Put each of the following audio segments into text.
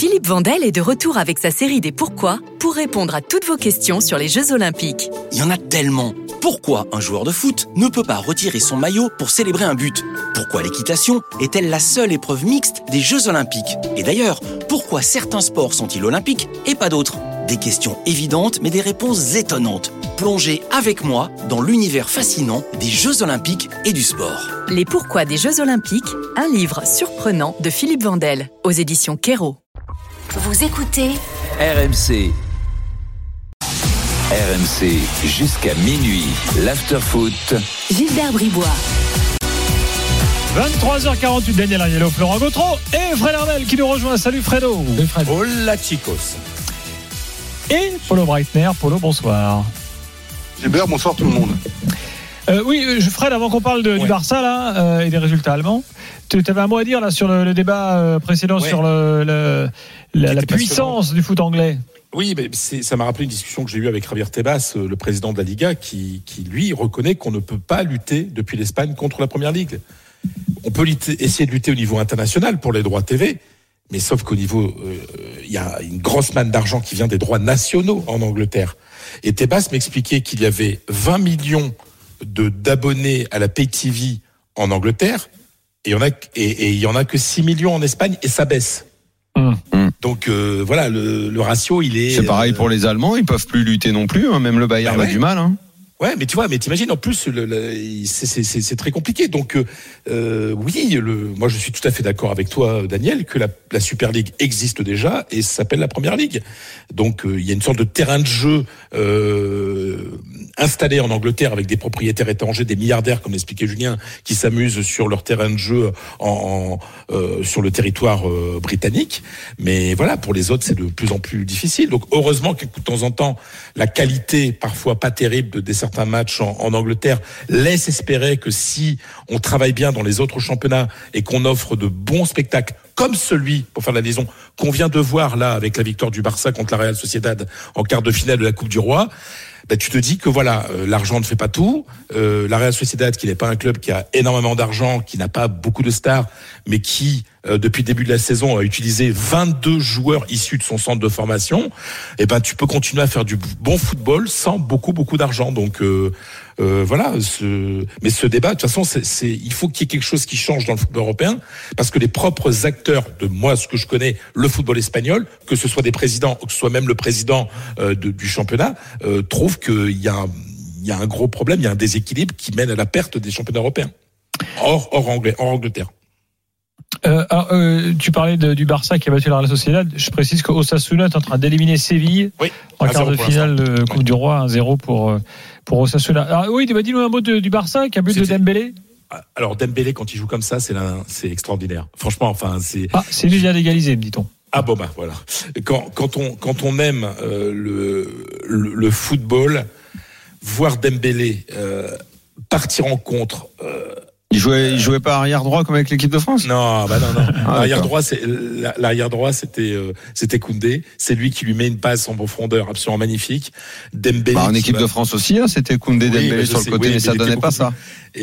Philippe Vandel est de retour avec sa série des Pourquoi pour répondre à toutes vos questions sur les Jeux Olympiques. Il y en a tellement. Pourquoi un joueur de foot ne peut pas retirer son maillot pour célébrer un but ? Pourquoi l'équitation est-elle la seule épreuve mixte des Jeux Olympiques ? Et d'ailleurs, pourquoi certains sports sont-ils olympiques et pas d'autres ? Des questions évidentes mais des réponses étonnantes. Plongez avec moi dans l'univers fascinant des Jeux Olympiques et du sport. Les Pourquoi des Jeux Olympiques, un livre surprenant de Philippe Vandel, aux éditions Kero. Vous écoutez RMC. RMC jusqu'à minuit. L'afterfoot. Gilbert Bribois. 23h48, Daniel Ariello, Florent Gautreau et Fred Armel qui nous rejoint. Salut Fredo. Salut Fred. Hola chicos. Et Polo Breitner. Polo, bonsoir. Gilbert, bonsoir tout le monde. Fred, avant qu'on parle du Barça là, et des résultats allemands, tu avais un mot à dire là, sur le débat précédent sur la puissance du foot anglais. Oui, mais ça m'a rappelé une discussion que j'ai eue avec Javier Tebas, le président de la Liga, qui lui reconnaît qu'on ne peut pas lutter depuis l'Espagne contre la Première Ligue. On peut essayer de lutter au niveau international pour les droits TV, mais sauf qu'au niveau, il y a une grosse manne d'argent qui vient des droits nationaux en Angleterre. Et Tebas m'expliquait qu'il y avait 20 millions d'abonnés à la Pay TV en Angleterre, et il y en a que 6 millions en Espagne, et ça baisse. Donc voilà, le ratio il est. C'est pareil pour les Allemands, ils peuvent plus lutter non plus, hein, même le Bayern a du mal. Hein. Ouais, mais tu vois, t'imagines en plus, c'est très compliqué. Donc oui, moi je suis tout à fait d'accord avec toi, Daniel, que la Super League existe déjà et ça s'appelle la Première Ligue. Donc il y a une sorte de terrain de jeu installé en Angleterre avec des propriétaires étrangers, des milliardaires, comme l'expliquait Julien, qui s'amusent sur leur terrain de jeu sur le territoire britannique. Mais voilà, pour les autres, c'est de plus en plus difficile. Donc heureusement que de temps en temps, la qualité, parfois pas terrible, des certains matchs en Angleterre laisse espérer que si on travaille bien dans les autres championnats et qu'on offre de bons spectacles comme celui, pour faire la liaison, qu'on vient de voir là avec la victoire du Barça contre la Real Sociedad en quart de finale de la Coupe du Roi, tu te dis que voilà, l'argent ne fait pas tout. La Real Sociedad, qui n'est pas un club qui a énormément d'argent, qui n'a pas beaucoup de stars, mais qui, depuis le début de la saison, a utilisé 22 joueurs issus de son centre de formation, tu peux continuer à faire du bon football sans beaucoup d'argent. Donc voilà. Mais ce débat, de toute façon, il faut qu'il y ait quelque chose qui change dans le football européen, parce que les propres acteurs de moi, ce que je connais, le football espagnol, que ce soit des présidents, que ce soit même le président du championnat, trouvent qu'il y a un gros problème, il y a un déséquilibre qui mène à la perte des championnats européens. Hors Angleterre. Tu parlais du Barça qui a battu la Real Sociedad. Je précise que Osasuna est en train d'éliminer Séville en quart de finale de Coupe du Roi, 1-0 pour Osasuna. Alors oui, dis-nous un mot du Barça qui a but de Dembélé. Alors Dembélé, quand il joue comme ça, c'est extraordinaire. Franchement, c'est lui qui a égalisé, me dit-on. Ah bon, voilà. Quand on aime le football, voir Dembélé partir en contre. Il jouait pas arrière droit comme avec l'équipe de France. Non. L'arrière droit, c'était Koundé. C'est lui qui lui met une passe en profondeur absolument magnifique. Dembélé. En équipe de France aussi, c'était Koundé, Dembélé sur le côté, mais ça donnait pas ça.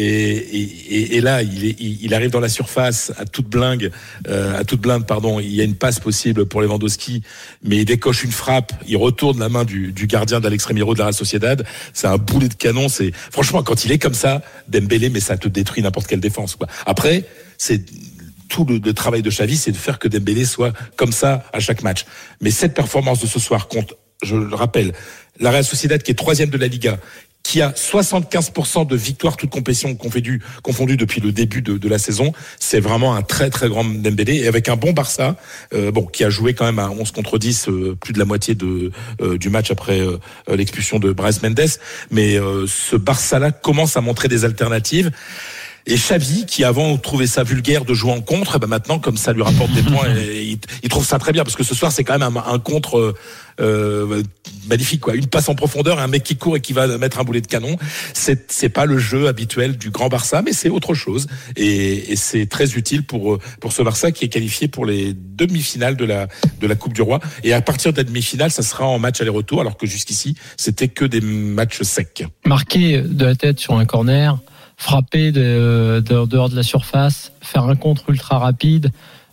Et là, il arrive dans la surface à toute blinde, pardon. Il y a une passe possible pour Lewandowski, mais il décoche une frappe. Il retourne la main du gardien d'Alex Remiro de la Real Sociedad. C'est un boulet de canon. Franchement, quand il est comme ça, Dembélé, mais ça te détruit n'importe quelle défense, quoi. Après, c'est tout le travail de Xavi, c'est de faire que Dembélé soit comme ça à chaque match. Mais cette performance de ce soir contre, je le rappelle, la Real Sociedad qui est 3e de la Liga, qui a 75% de victoires toutes compétitions confondues depuis le début de la saison, c'est vraiment un très très grand Dembélé, et avec un bon Barça, qui a joué quand même à 11 contre 10, plus de la moitié du match après l'expulsion de Brais Mendes. Mais ce Barça-là commence à montrer des alternatives. Et Xavi, qui avant trouvait ça vulgaire de jouer en contre, maintenant, comme ça lui rapporte des points, il trouve ça très bien, parce que ce soir, c'est quand même un contre magnifique, quoi. Une passe en profondeur, un mec qui court et qui va mettre un boulet de canon. C'est pas le jeu habituel du grand Barça, mais c'est autre chose. Et c'est très utile pour ce Barça qui est qualifié pour les demi-finales de la Coupe du Roi. Et à partir de la demi-finale, ça sera en match aller-retour, alors que jusqu'ici, c'était que des matchs secs. Marqué de la tête sur un corner, frapper dehors de la surface, faire un contre ultra rapide,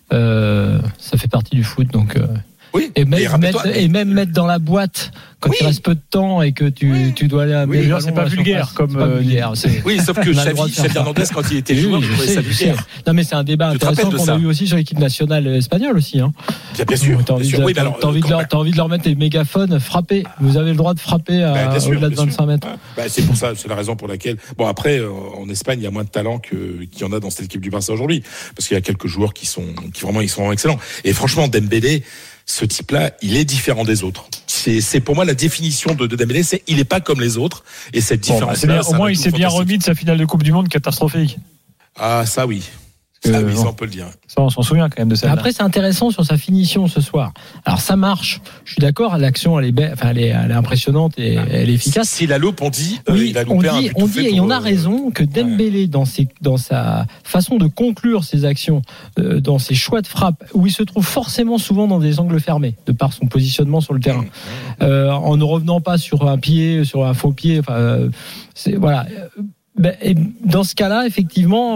Ça fait partie du foot, donc. Oui. Et même mettre dans la boîte quand il reste peu de temps et que tu dois aller à c'est pas vulgaire comme vulgaire. Oui, sauf que Xavi Hernandez, quand il était joueur, je trouvais ça vulgaire. Non, mais c'est un débat intéressant qu'on a eu aussi sur l'équipe nationale espagnole aussi. Hein. Bien sûr. T'as envie de leur mettre des mégaphones, frapper. Vous avez le droit de frapper au-delà de 25 mètres. C'est pour ça, c'est la raison pour laquelle. Bon, après, en Espagne, il y a moins de talent qu'il y en a dans cette équipe du Barça aujourd'hui, parce qu'il y a quelques joueurs qui sont vraiment excellents. Et franchement, Dembélé, ce type-là, il est différent des autres. C'est pour moi la définition de Dembélé, c'est il est pas comme les autres. Et cette différence-là, au moins il s'est bien remis de sa finale de Coupe du Monde catastrophique. Ah, ça oui. Ça on peut le dire. Ça, on s'en souvient quand même de ça. Après, c'est intéressant sur sa finition ce soir. Alors, ça marche. Je suis d'accord. L'action, elle est belle. Enfin, elle est impressionnante et elle est efficace. Si la loupe, on dit, oui, il a loupé un but. On dit, et on a raison que Dembélé, dans sa façon de conclure ses actions, dans ses choix de frappe, où il se trouve forcément souvent dans des angles fermés, de par son positionnement sur le terrain, en ne revenant pas sur un pied, sur un faux pied. Enfin, voilà. Et dans ce cas-là, effectivement,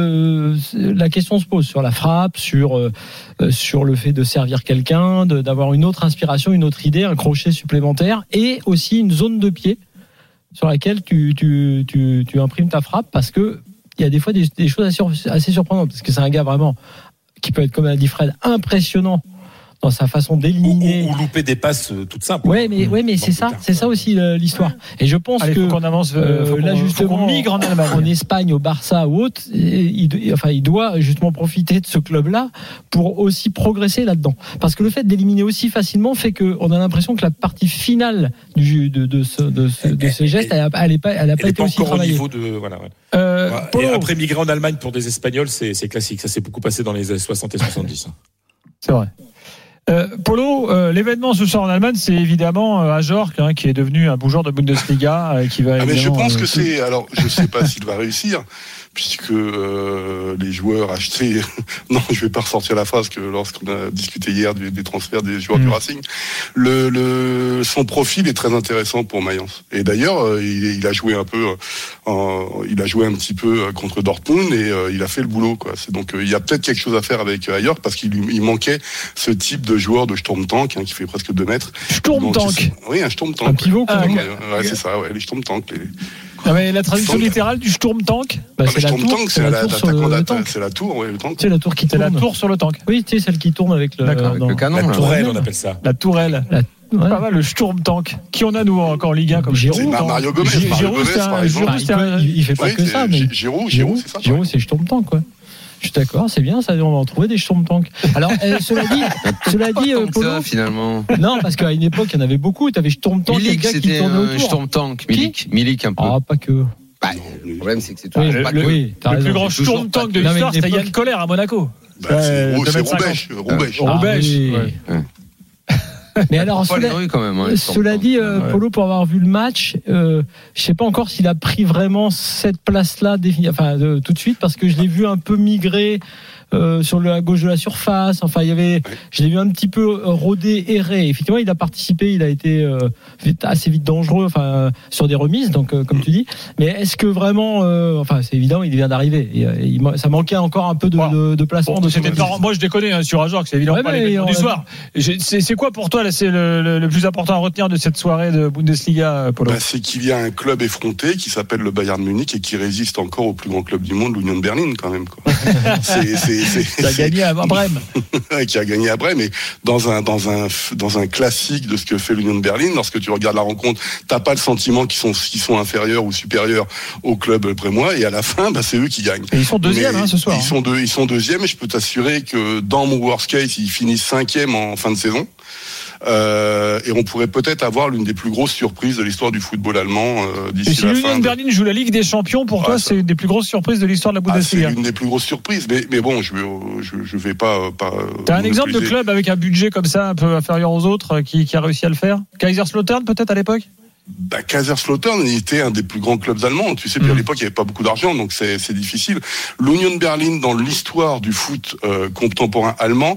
la question se pose sur la frappe, sur le fait de servir quelqu'un, d'avoir une autre inspiration, une autre idée, un crochet supplémentaire, et aussi une zone de pied sur laquelle tu imprimes ta frappe, parce que il y a des fois des choses assez surprenantes, parce que c'est un gars vraiment qui peut être, comme l'a dit Fred, impressionnant dans sa façon d'éliminer ou louper des passes toutes simples. Ouais, mais c'est ça aussi l'histoire. Et je pense que qu'on avance là justement qu'on migre en Allemagne, en Espagne, au Barça ou autre, il doit justement profiter de ce club-là pour aussi progresser là-dedans. Parce que le fait d'éliminer aussi facilement fait que on a l'impression que la partie finale de ces gestes, elle a pas été aussi travaillée. Au niveau de et après migrer en Allemagne pour des Espagnols, c'est classique. Ça s'est beaucoup passé dans les années 60 et 70. C'est vrai. Polo, l'événement ce soir en Allemagne, c'est évidemment Ajorc, qui est devenu un bougeoir de Bundesliga, qui va. Mais je pense que c'est. Alors, je sais pas s'il va réussir, puisque les joueurs achetés. Non, je vais pas ressortir la phrase que lorsqu'on a discuté hier des transferts des joueurs du Racing, son profil est très intéressant pour Mayence. Et d'ailleurs, il a joué un petit peu contre Dortmund et il a fait le boulot, quoi. C'est donc il y a peut-être quelque chose à faire avec Ajorc parce qu'il manquait ce type de joueur de Sturmtank qui fait presque 2 mètres. Sturmtank. Oui, un Sturmtank. Un pivot. C'est ça, les Sturmtank. Non, mais la traduction littérale du Sturmtank, c'est la tour. C'est la tour sur le tank. C'est la tour, le tank. C'est la tour qui tourne. C'est la tour sur le tank. Oui, tu sais, celle qui tourne avec le canon. La tourelle, on appelle ça. La tourelle. Pas mal, le Sturmtank. Qui on a nous encore en Ligue 1 comme Giroud? Mario Gomez, par exemple. Il fait pas que ça, mais Giroud, c'est ça. Giroud, c'est Sturmtank, quoi. Je suis d'accord, c'est bien, ça, on va en trouver des Sturmtank. Alors, cela dit, Polo, finalement. Non, parce qu'à une époque, il y en avait beaucoup. Tu avais Sturmtank, les gars qui tournaient autour. Sturmtank, Milik un peu. Ah, pas que. Le problème, c'est que c'est le plus grand Sturmtank de l'histoire, c'était Yann Koller à Monaco. C'est Roubaix. Mais alors, cela dit, Polo, pour avoir vu le match, je sais pas encore s'il a pris vraiment cette place-là, tout de suite, parce que je l'ai vu un peu migrer sur la gauche de la surface. Enfin, je l'ai vu un petit peu rôder, errer. Effectivement, il a participé, il a été assez vite dangereux, sur des remises, donc comme tu dis. Mais est-ce que vraiment, c'est évident, il vient d'arriver. Ça manquait encore un peu de placement. Moi, je déconne sur Ajorc, c'est évident pas l'événement du soir. C'est quoi pour toi là, c'est le plus important à retenir de cette soirée de Bundesliga, Polo? C'est qu'il y a un club effronté qui s'appelle le Bayern Munich et qui résiste encore au plus grand club du monde, l'Union de Berlin, quand même, quoi. Qui a gagné à Brême. Qui a gagné à Brême, et dans un classique de ce que fait l'Union de Berlin, lorsque tu regardes la rencontre, t'as pas le sentiment qu'ils sont inférieurs ou supérieurs au club brémois, et à la fin, c'est eux qui gagnent. Et ils sont deuxièmes ce soir. Ils sont deuxièmes, et je peux t'assurer que dans mon worst case, ils finissent 5e en fin de saison. Et on pourrait peut-être avoir l'une des plus grosses surprises de l'histoire du football allemand d'ici la fin. Si l'Union de Berlin joue la Ligue des Champions, pour toi, c'est une des plus grosses surprises de l'histoire de la Bundesliga. C'est l'une des plus grosses surprises, mais bon, je vais pas. T'as un exemple de club avec un budget comme ça, un peu inférieur aux autres, qui a réussi à le faire? Kaiserslautern, peut-être à l'époque? Kaiserslautern était un des plus grands clubs allemands. Tu sais, puis à l'époque, il n'y avait pas beaucoup d'argent, donc c'est difficile. L'Union de Berlin, dans l'histoire du foot contemporain allemand,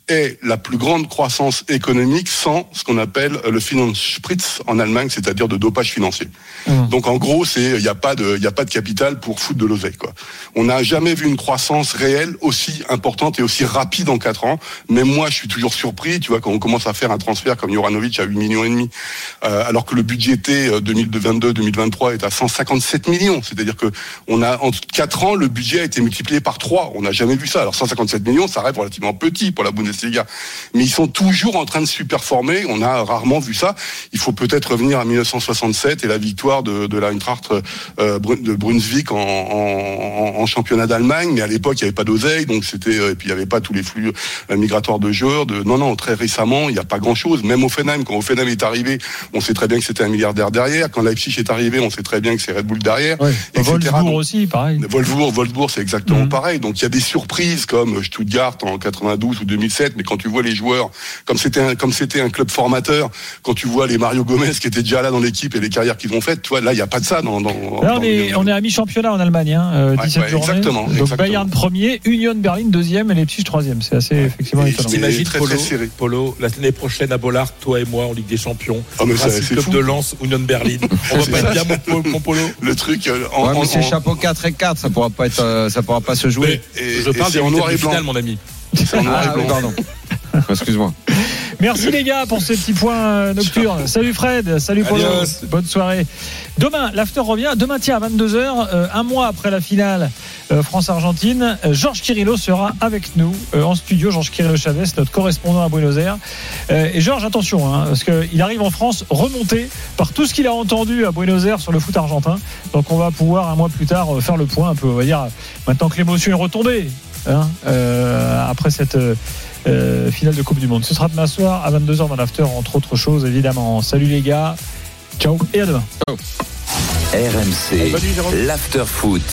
est la plus grande croissance économique sans ce qu'on appelle le Finanzspritz en Allemagne, c'est-à-dire de dopage financier. Donc en gros, il n'y a pas de capital pour foutre de l'oseille, quoi. On n'a jamais vu une croissance réelle aussi importante et aussi rapide en 4 ans. Même moi, je suis toujours surpris, tu vois, quand on commence à faire un transfert comme Juranovic à 8,5 millions, alors que le budgété 2022-2023 est à 157 millions. C'est-à-dire que on a, en 4 ans, le budget a été multiplié par 3. On n'a jamais vu ça. Alors 157 millions, ça reste relativement petit pour la Bundesliga. Mais ils sont toujours en train de superformer. On a rarement vu ça. Il faut peut-être revenir à 1967 et la victoire de l'Eintracht de Brunswick en championnat d'Allemagne. Mais à l'époque, il n'y avait pas d'oseille, donc c'était, et puis il n'y avait pas tous les flux migratoires de joueurs. Non, très récemment, il n'y a pas grand-chose. Même Hoffenheim, quand Hoffenheim est arrivé, on sait très bien que c'était un milliardaire derrière. Quand Leipzig est arrivé, on sait très bien que c'est Red Bull derrière. Ouais. Etc. Wolfsburg aussi, pareil. Wolfsburg, c'est exactement pareil. Donc il y a des surprises comme Stuttgart en 92 ou 2007, mais quand tu vois les joueurs, comme c'était un club formateur, quand tu vois les Mario Gomez qui étaient déjà là dans l'équipe et les carrières qu'ils ont faites, tu vois, là il n'y a pas de ça. Là, on est à mi-championnat en Allemagne, 17 journées. Exactement. Donc Bayern premier, Union Berlin deuxième et Leipzig troisième. C'est assez effectivement étonnant. T'imagines très serré. Polo, l'année prochaine à Bollard, toi et moi en Ligue des Champions, c'est club fou. de Lens, Union Berlin. On va pas être bien mon Polo. Le truc mais c'est chapeau 4 et 4, ça pourra pas se jouer. Je parle des en noir et blanc, finales, mon ami. C'est en noir et blanc. Pardon. Excuse-moi. Merci les gars pour ces petits points nocturnes. Salut Fred, salut Polo. Adios. Bonne soirée. Demain, l'after revient. Demain, tiens, à 22h, un mois après la finale France-Argentine, Georges Kirillo sera avec nous en studio. Georges Kirillo Chavez, notre correspondant à Buenos Aires. Et Georges, attention, parce qu'il arrive en France remonté par tout ce qu'il a entendu à Buenos Aires sur le foot argentin. Donc on va pouvoir un mois plus tard faire le point un peu, on va dire, maintenant que l'émotion est retombée après cette finale de Coupe du Monde. Ce sera demain soir à 22h dans l'after, entre autres choses évidemment. Salut les gars, ciao et à demain. RMC, l'after foot.